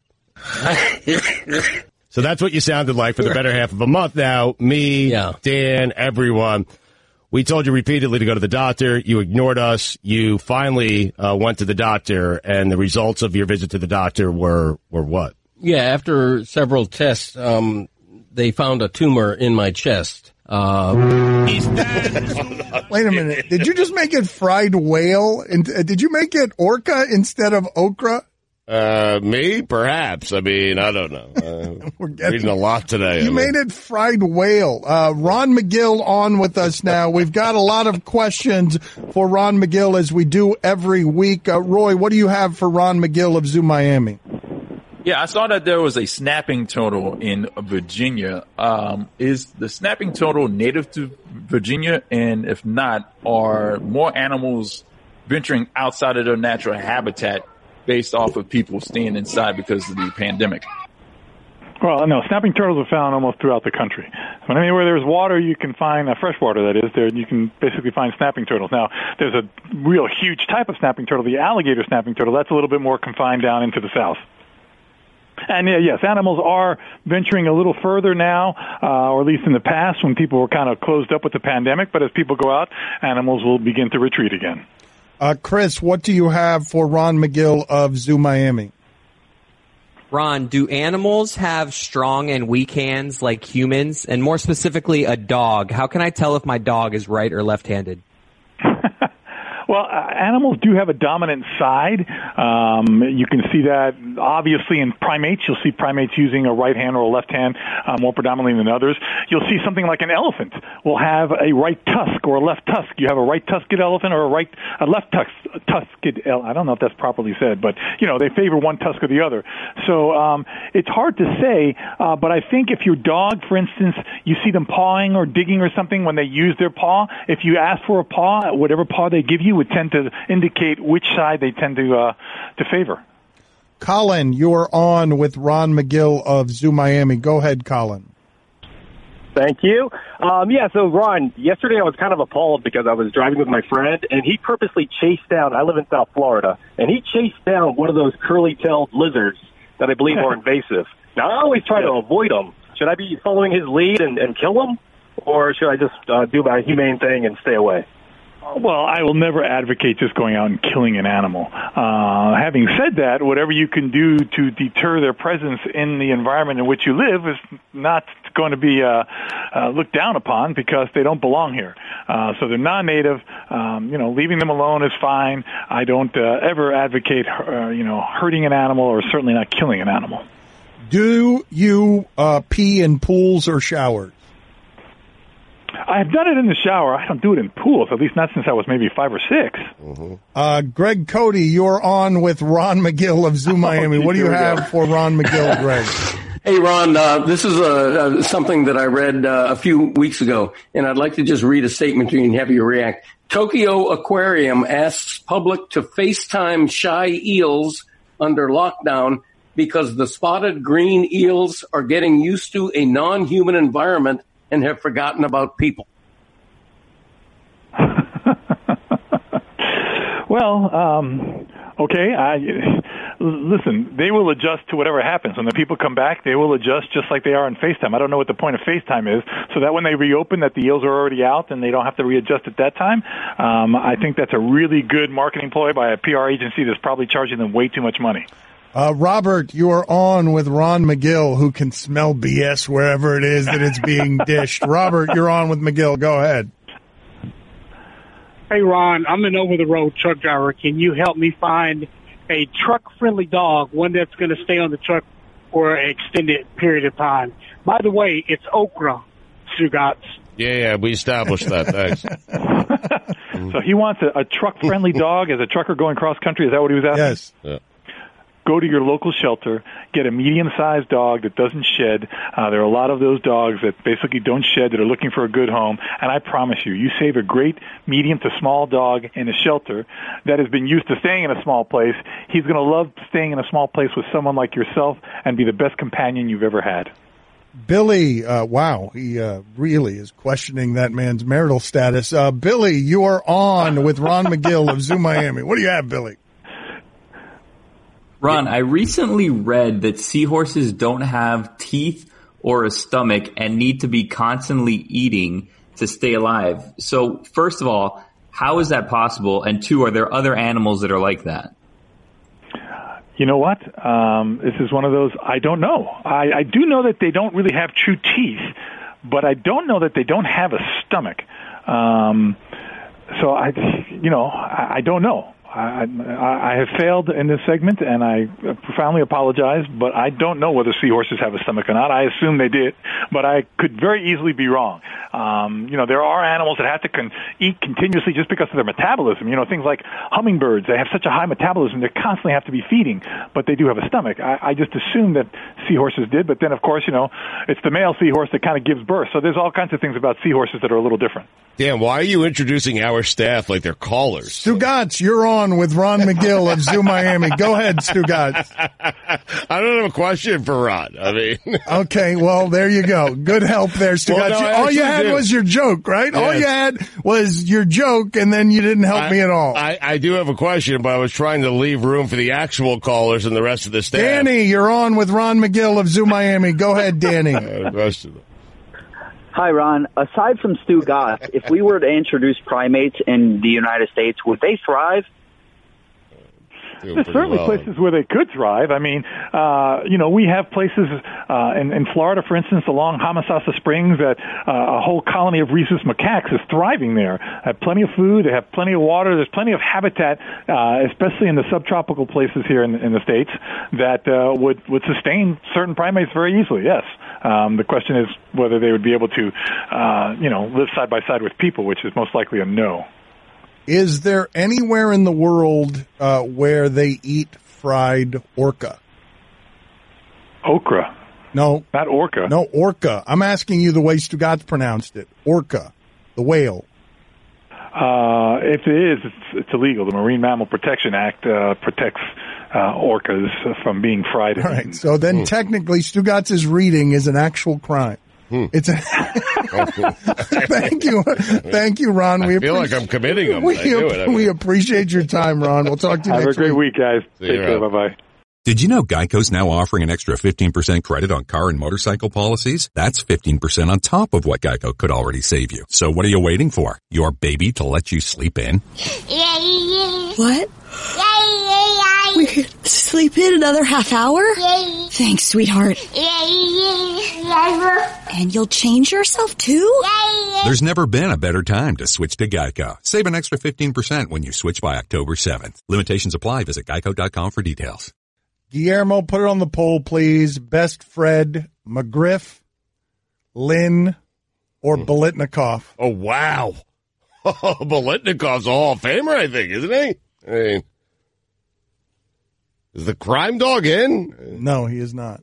So that's what you sounded like for the better half of a month now. Me, yeah. Dan, everyone. We told you repeatedly to go to the doctor. You ignored us. You finally uh, went to the doctor, and the results of your visit to the doctor were, were what? Yeah, after several tests, um, they found a tumor in my chest. Uh, Wait a minute. Did you just make it fried whale? And uh, did you make it orca instead of okra? Uh, me? Perhaps. I mean, I don't know. Uh, We're getting, reading a lot today. You I mean. made it fried whale. Uh, Ron McGill on with us now. We've got a lot of questions for Ron McGill as we do every week. Uh, Roy, what do you have for Ron McGill of Zoo Miami? Yeah, I saw that there was a snapping turtle in Virginia. Um, is the snapping turtle native to Virginia? And if not, are more animals venturing outside of their natural habitat based off of people staying inside because of the pandemic? Well, no, snapping turtles are found almost throughout the country. But anywhere there's water, you can find, uh, fresh water that is, there you can basically find snapping turtles. Now, there's a real huge type of snapping turtle, the alligator snapping turtle. That's a little bit more confined down into the south. And yeah, yes, animals are venturing a little further now, uh, or at least in the past when people were kind of closed up with the pandemic. But as people go out, animals will begin to retreat again. Uh, Chris, what do you have for Ron McGill of Zoo Miami? Ron, do animals have strong and weak hands like humans? And more specifically, a dog. How can I tell if my dog is right or left-handed? Well, uh, animals do have a dominant side. Um, you can see that obviously in primates. You'll see primates using a right hand or a left hand uh, more predominantly than others. You'll see something like an elephant will have a right tusk or a left tusk. You have a right tusked elephant or a right a left tusk, tusked. I don't know if that's properly said, but you know they favor one tusk or the other. So um, it's hard to say. Uh, but I think if your dog, for instance, you see them pawing or digging or something when they use their paw, if you ask for a paw, whatever paw they give you would tend to indicate which side they tend to uh, to favor. Colin, you're on with Ron McGill of Zoo Miami. Go ahead, Colin. Thank you. Um, yeah, so Ron, yesterday I was kind of appalled because I was driving with my friend, and he purposely chased down, I live in South Florida, and he chased down one of those curly-tailed lizards that I believe are invasive. Now, I always try to avoid them. Should I be following his lead and, and kill them, or should I just uh, do my humane thing and stay away? Well, I will never advocate just going out and killing an animal. Uh, having said that, whatever you can do to deter their presence in the environment in which you live is not going to be uh, uh, looked down upon because they don't belong here. Uh, so they're non-native. Um, you know, leaving them alone is fine. I don't uh, ever advocate, uh, you know, hurting an animal or certainly not killing an animal. Do you uh, pee in pools or showers? I've done it in the shower. I don't do it in pools, at least not since I was maybe five or six. Mm-hmm. Uh, Greg Cody, you're on with Ron McGill of Zoo Miami. Oh, what do you have go. for Ron McGill, Greg? Hey, Ron, uh, this is uh, uh, something that I read uh, a few weeks ago, and I'd like to just read a statement to you and have you react. Tokyo Aquarium asks public to FaceTime shy eels under lockdown because the spotted green eels are getting used to a non-human environment and have forgotten about people. Well, um, okay. I, listen, they will adjust to whatever happens. When the people come back, they will adjust just like they are in FaceTime. I don't know what the point of FaceTime is, so that when they reopen, that the eels are already out and they don't have to readjust at that time. Um, I think that's a really good marketing ploy by a P R agency that's probably charging them way too much money. Uh, Robert, you are on with Ron McGill, who can smell B S wherever it is that it's being dished. Robert, you're on with McGill. Go ahead. Hey, Ron, I'm an over-the-road truck driver. Can you help me find a truck-friendly dog, one that's going to stay on the truck for an extended period of time? By the way, it's okra, Sugats. Yeah, yeah, we established that. Thanks. So he wants a, a truck-friendly dog as a trucker going cross-country? Is that what he was asking? Yes. Yeah. Go to your local shelter, get a medium-sized dog that doesn't shed. Uh, there are a lot of those dogs that basically don't shed that are looking for a good home. And I promise you, you save a great medium to small dog in a shelter that has been used to staying in a small place. He's going to love staying in a small place with someone like yourself and be the best companion you've ever had. Billy, uh, wow, he uh, really is questioning that man's marital status. Uh, Billy, you are on with Ron McGill of Zoo Miami. What do you have, Billy? Ron, I recently read that seahorses don't have teeth or a stomach and need to be constantly eating to stay alive. So, first of all, how is that possible? And two, are there other animals that are like that? You know what? Um, this is one of those, I don't know. I, I do know that they don't really have true teeth, but I don't know that they don't have a stomach. Um, so, I, you know, I, I don't know. I, I, I have failed in this segment, and I profoundly apologize, but I don't know whether seahorses have a stomach or not. I assume they did, but I could very easily be wrong. Um, you know, there are animals that have to con- eat continuously just because of their metabolism. You know, things like hummingbirds, they have such a high metabolism, they constantly have to be feeding, but they do have a stomach. I, I just assumed that seahorses did, but then, of course, you know, it's the male seahorse that kind of gives birth. So there's all kinds of things about seahorses that are a little different. Dan, why are you introducing our staff like they're callers? Stugotz, you're on with Ron McGill of Zoo Miami. Go ahead, Stugotz. I don't have a question for Ron. I mean, okay, well, there you go. Good help there, Stugotz. Well, no, all you had do. was your joke, right? Yes. All you had was your joke, and then you didn't help I, me at all. I, I do have a question, but I was trying to leave room for the actual callers and the rest of the staff. Danny, you're on with Ron McGill of Zoo Miami. Go ahead, Danny. I have a question. Hi, Ron. Aside from Stugotz, if we were to introduce primates in the United States, would they thrive? There's certainly well. places where they could thrive. I mean, uh, you know, we have places uh, in, in Florida, for instance, along Homosassa Springs, that uh, a whole colony of rhesus macaques is thriving there. They have plenty of food, they have plenty of water, there's plenty of habitat, uh, especially in the subtropical places here in, in the States, that uh, would, would sustain certain primates very easily, yes. Um, the question is whether they would be able to, uh, you know, live side by side with people, which is most likely a no. Is there anywhere in the world uh, where they eat fried orca? Okra. No. Not orca. No, orca. I'm asking you the way Stugotz pronounced it. Orca, the whale. Uh, if it is, it's, it's illegal. The Marine Mammal Protection Act uh, protects uh, orcas from being fried. All right, so then mm. technically Stugotz's reading is an actual crime. Hmm. It's a thank you, thank you, Ron. I we feel like I'm committing them. We, I do it. I mean. we appreciate your time, Ron. We'll talk to you Have next a great week. week, guys. See Take care. Bye bye. Did you know Geico's now offering an extra fifteen percent credit on car and motorcycle policies? That's fifteen percent on top of what Geico could already save you. So what are you waiting for? Your baby to let you sleep in? What? We could sleep in another half hour? Thanks, sweetheart. And you'll change yourself too? There's never been a better time to switch to Geico. Save an extra fifteen percent when you switch by October seventh. Limitations apply. Visit geico dot com for details. Guillermo, put it on the poll, please. Best Fred, McGriff, Lynn, or Bolitnikov? Oh, wow. Bolitnikov's a Hall of Famer, I think, isn't he? I mean, is the crime dog in? No, he is not.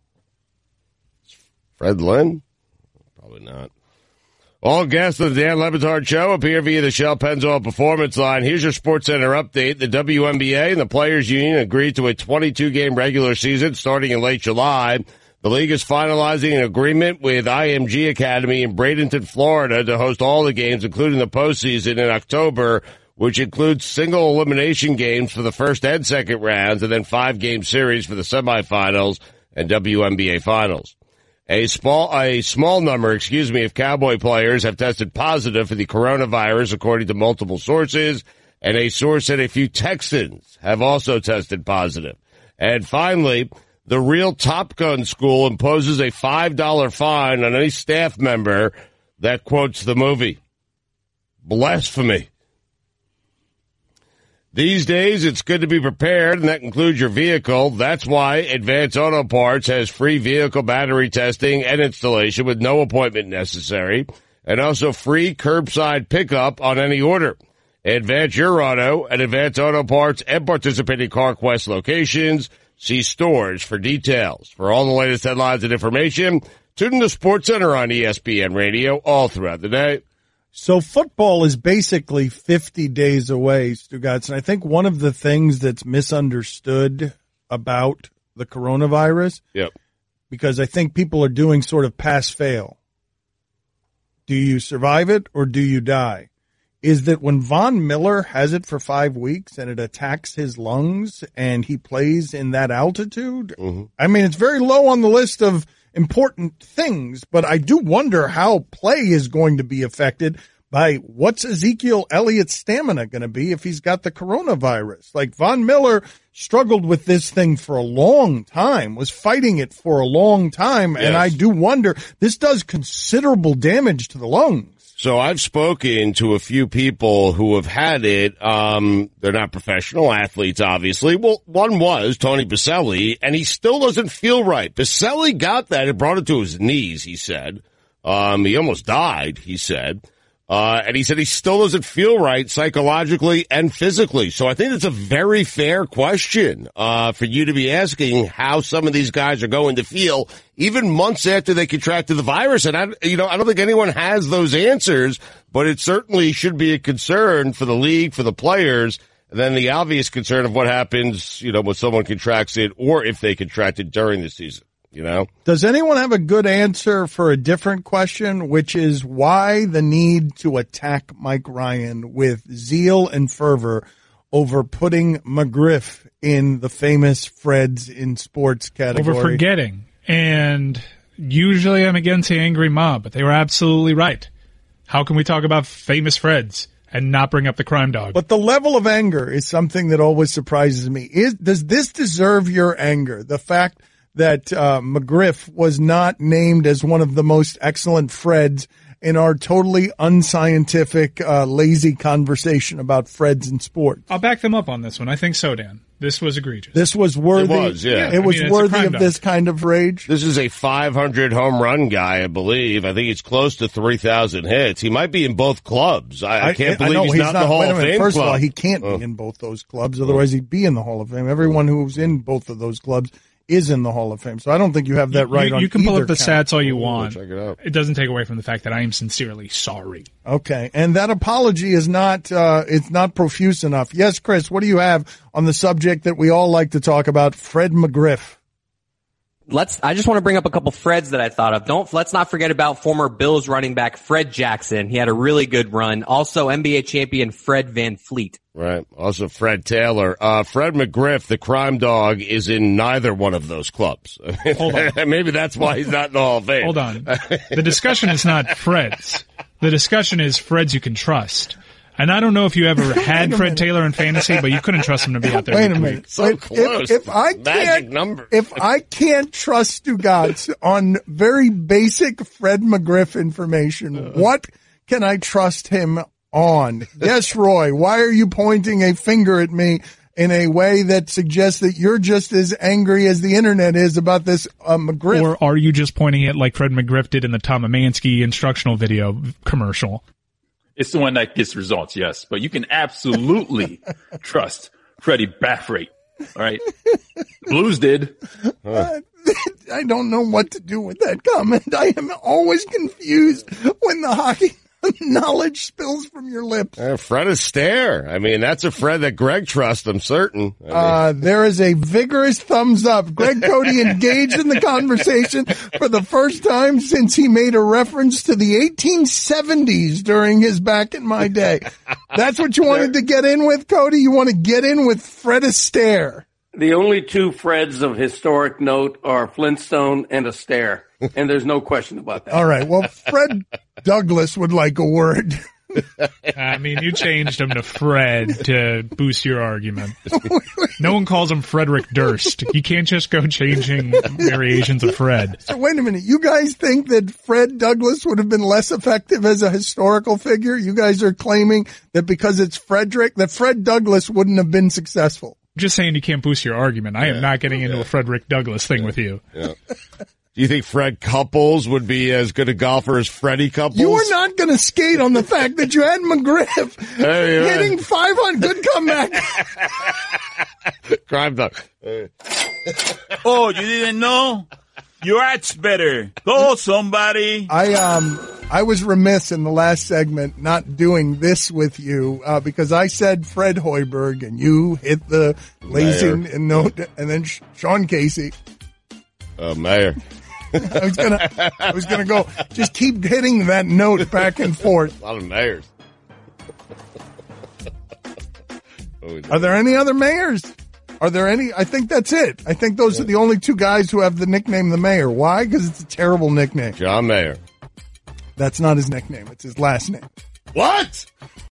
Fred Lynn? Probably not. All guests of the Dan Le Batard Show appear via the Shell Pennzoil Performance Line. Here's your SportsCenter update. The W N B A and the Players Union agreed to a twenty-two game regular season starting in late July. The league is finalizing an agreement with I M G Academy in Bradenton, Florida to host all the games, including the postseason in October, which includes single elimination games for the first and second rounds, and then five-game series for the semifinals and W N B A finals. A small, a small number, excuse me, of Cowboy players have tested positive for the coronavirus, according to multiple sources, and a source said a few Texans have also tested positive. And finally, the Real Top Gun School imposes a five dollar fine on any staff member that quotes the movie. Blasphemy. These days, it's good to be prepared, and that includes your vehicle. That's why Advance Auto Parts has free vehicle battery testing and installation with no appointment necessary, and also free curbside pickup on any order. Advance your auto at Advance Auto Parts and participating CarQuest locations. See stores for details. For all the latest headlines and information, tune in to SportsCenter on E S P N Radio all throughout the day. So football is basically fifty days away, Stugotz, and I think one of the things that's misunderstood about the coronavirus yep. because I think people are doing sort of pass-fail. Do you survive it or do you die? Is that when Von Miller has it for five weeks and it attacks his lungs and he plays in that altitude? Mm-hmm. I mean, it's very low on the list of important things, but I do wonder how play is going to be affected by what's Ezekiel Elliott's stamina going to be if he's got the coronavirus. Like, Von Miller struggled with this thing for a long time, was fighting it for a long time, yes. And I do wonder, this does considerable damage to the lungs. So I've spoken to a few people who have had it. Um, they're not professional athletes, obviously. Well, one was Tony Baselli, and he still doesn't feel right. Baselli got that and brought it to his knees, he said. Um, he almost died, he said. Uh, and he said he still doesn't feel right psychologically and physically. So I think it's a very fair question, uh, for you to be asking how some of these guys are going to feel even months after they contracted the virus. And I, you know, I don't think anyone has those answers, but it certainly should be a concern for the league, for the players. And then the obvious concern of what happens, you know, when someone contracts it or if they contract it during the season. You know, does anyone have a good answer for a different question, which is why the need to attack Mike Ryan with zeal and fervor over putting McGriff in the famous Freds in sports category? Over forgetting. And usually I'm against the angry mob, but they were absolutely right. How can we talk about famous Freds and not bring up the crime dog? But the level of anger is something that always surprises me. Is, does this deserve your anger? The fact that uh, McGriff was not named as one of the most excellent Freds in our totally unscientific, uh, lazy conversation about Freds in sports. I'll back them up on this one. I think so, Dan. This was egregious. This was worthy. It was, yeah. It was I mean, worthy of this kind of rage. This is a five hundred home run guy, I believe. I think he's close to three thousand hits. He might be in both clubs. I, I can't I, believe I know, he's, he's not, not in the Hall wait a of minute, Fame First club. of all, he can't oh. be in both those clubs. Otherwise, he'd be in the Hall of Fame. Everyone who's in both of those clubs is in the Hall of Fame. So I don't think you have that you, right you, on You can pull either up the count. stats all you want. Check it out. It doesn't take away from the fact that I am sincerely sorry. Okay. And that apology is not, uh, it's not profuse enough. Yes, Chris, what do you have on the subject that we all like to talk about, Fred McGriff? Let's, I just want to bring up a couple Freds that I thought of. Don't, let's not forget about former Bills running back Fred Jackson. He had a really good run. Also N B A champion Fred VanVleet. Right. Also Fred Taylor. Uh, Fred McGriff, the crime dog, is in neither one of those clubs. Hold on. Maybe that's why he's not in the Hall of Fame. Hold on. The discussion is not Freds. The discussion is Freds you can trust. And I don't know if you ever had Fred Taylor in fantasy, but you couldn't trust him to be out there. Wait a minute. So if, close. If, if I Magic can't, number. if I can't trust Stugotz on very basic Fred McGriff information, what can I trust him on? Yes, Roy, why are you pointing a finger at me in a way that suggests that you're just as angry as the internet is about this uh, McGriff? Or are you just pointing it like Fred McGriff did in the Tom Amansky instructional video commercial? It's the one that gets results, yes. But you can absolutely trust Freddie Baffrate. All right. Blues did. Uh, I don't know what to do with that comment. I am always confused when the hockey knowledge spills from your lips. Uh, Fred Astaire. I mean, that's a Fred that Greg trusts, I'm certain. I mean. Uh, there is a vigorous thumbs up. Greg Cody engaged in the conversation for the first time since he made a reference to the eighteen seventies during his Back in My Day. That's what you wanted to get in with, Cody? You want to get in with Fred Astaire? The only two Freds of historic note are Flintstone and Astaire, and there's no question about that. All right. Well, Fred Douglas would like a word. I mean, you changed him to Fred to boost your argument. No one calls him Frederick Durst. You can't just go changing variations of Fred. So wait a minute. You guys think that Fred Douglas would have been less effective as a historical figure? You guys are claiming that because it's Frederick, that Fred Douglas wouldn't have been successful. Just saying you can't boost your argument. I yeah. am not getting into yeah. a Frederick Douglass thing yeah. with you. Yeah. Do you think Fred Couples would be as good a golfer as Freddie Couples? You are not going to skate on the fact that you had McGriff hey, hitting five on good comeback. Crime dog. Oh, you didn't know? Your act's better. Go, somebody. I um I was remiss in the last segment not doing this with you uh, because I said Fred Hoiberg and you hit the lazy and note, and then Sean Casey. Uh, Mayor. I was gonna, I was gonna go. Just keep hitting that note back and forth. A lot of mayors. Are there any other mayors? Are there any? I think that's it. I think those are the only two guys who have the nickname the Mayor. Why? Because it's a terrible nickname. John Mayer. That's not his nickname. It's his last name. What?